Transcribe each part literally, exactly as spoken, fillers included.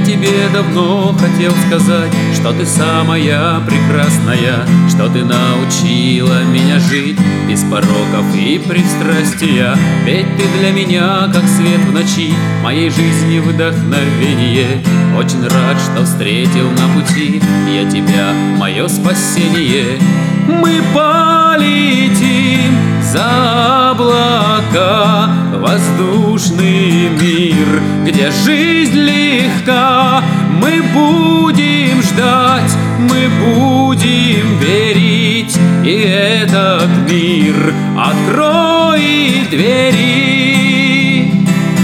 тебе давно хотел сказать, что ты самая прекрасная, что ты научила меня жить без пороков и пристрастия. Ведь ты для меня как свет в ночи, моей жизни вдохновение. Очень рад, что встретил на пути я тебя, мое спасение. Мы полетим за облака, воздушный мир, где жизнь легка. Мы будем ждать, мы будем верить, и этот мир откроет двери.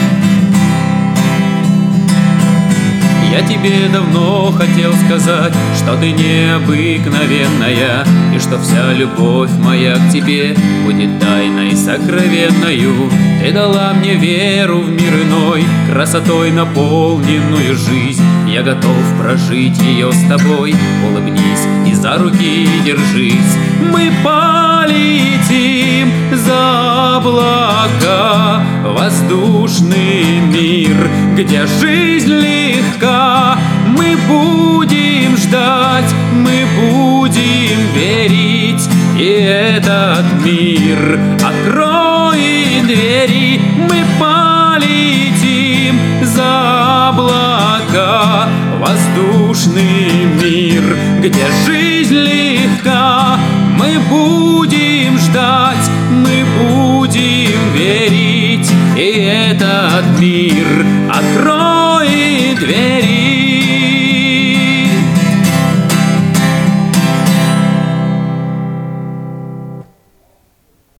Я тебе давно хотел сказать, что ты необыкновенная, и что вся любовь моя к тебе будет тайной сокровенною. Ты дала мне веру в мир иной, красотой наполненную жизнь. Я готов прожить ее с тобой, улыбнись и за руки держись. Мы полетим за облака, воздушный мир, где жизнь легка. Мы будем ждать, мы будем верить, и этот мир откроет двери. Мы полетим за облака, воздушный мир, где жизнь легка. Мы будем ждать, мы будем верить, и этот мир